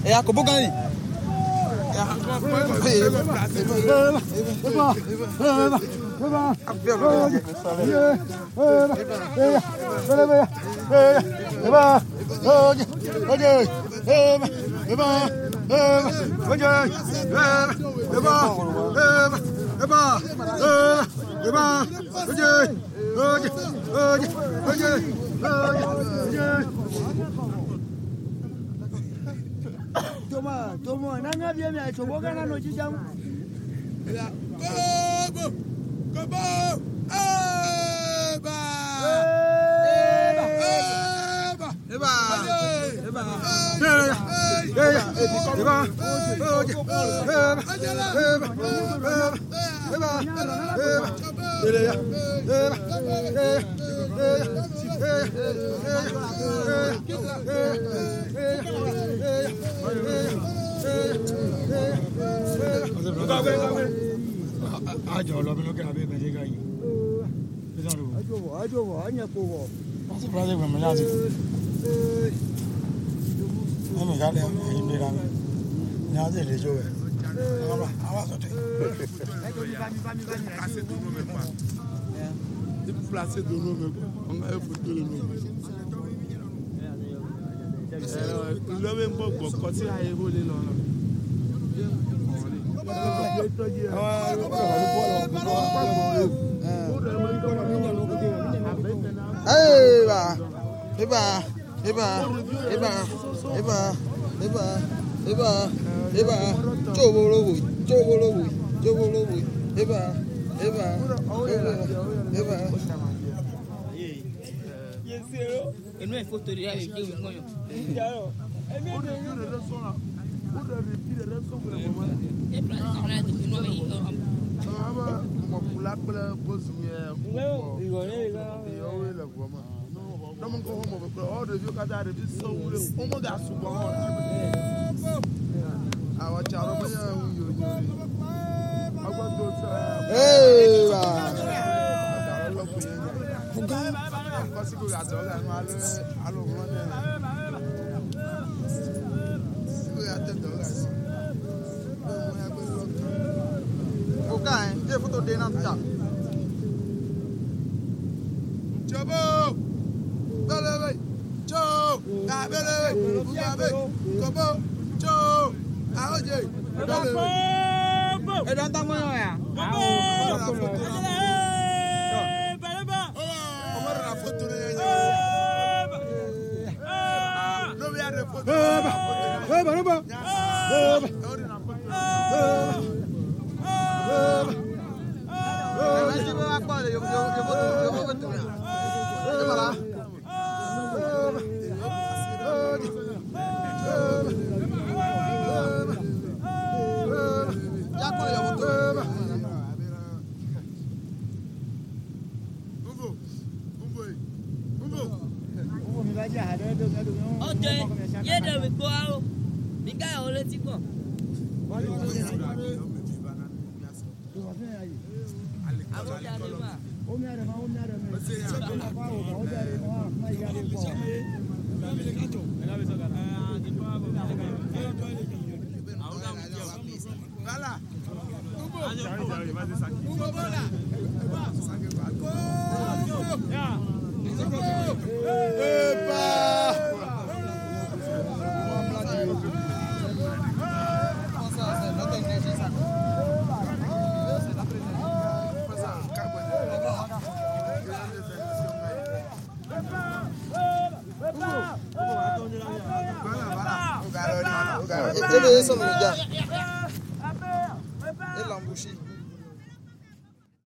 Et à Kobogan. Toma, nanga bien me ha hecho boca la noche ya. Como, Ajo lo que había me llega ahí. Ajo, aña povo. Pasa por ahí me lazi. No me gale ahí mira. Na de le joe. Aba sote. Déplacer de nous, on a foutu le nom. L'homme est bon, quand il a évolué là. E noi fotografiamo il film Ele é essa mulher. Ele é um buchi.